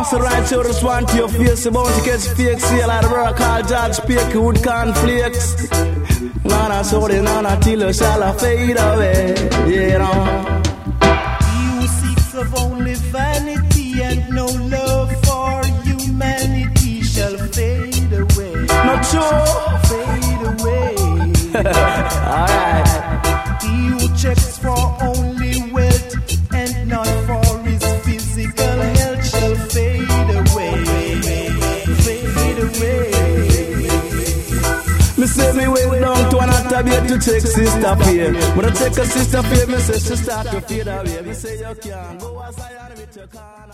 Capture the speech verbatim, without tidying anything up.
So right here, just want to your face, about to catch fake seal like the brother called George Spake, wood cornflakes. Nana, so the nana till you shall fade away, you know. He who seeks of only vanity and no love for humanity shall fade away. Not true. Fade away. Alright. He who checks for only wealth and not for his physical health shall fade away. Fade away. Me say me went down to an attabate to take sister fear. When I take a sister fear, me say she start to fade away. Me say you can't go as I am with your car.